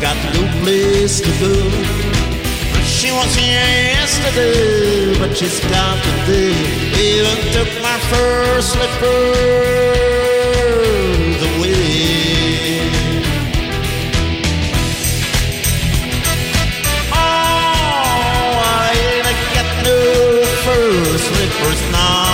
got no place to go. She was here yesterday, but she's gone today. Even took my first slippers away. Oh, I ain't got no first slippers now.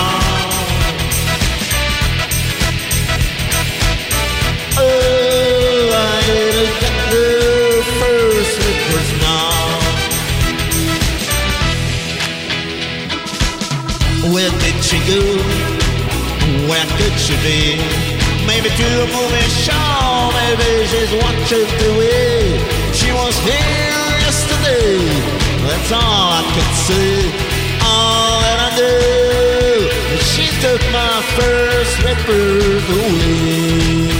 Where did she go? Where could she be? Maybe to a movie show, maybe she's watching TV. She was here yesterday, that's all I could see. All that I knew, she took my first slippers away.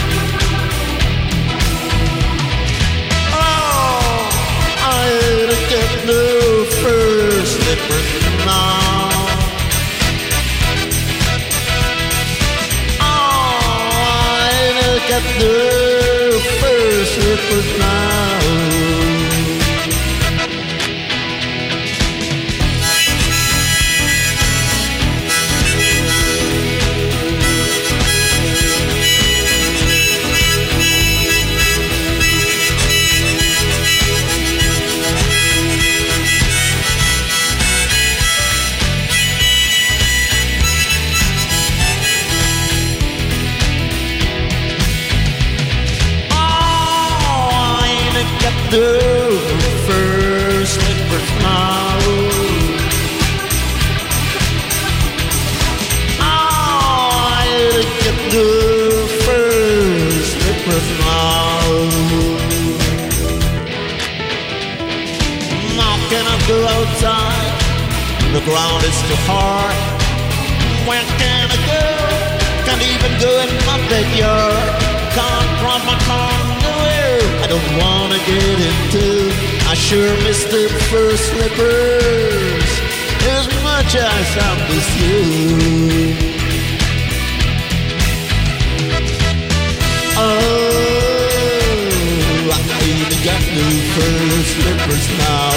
Oh, I ain't got no first slippers now. Got the first slippers now. The first slippers now. I get the first slippers now. Now can I go outside? The ground is too hard. Where can I go? Can't even go in my backyard. Can't drive my car nowhere. I don't wanna get into. I sure miss the first slippers as much as I miss you. Oh, I ain't got no first slippers now.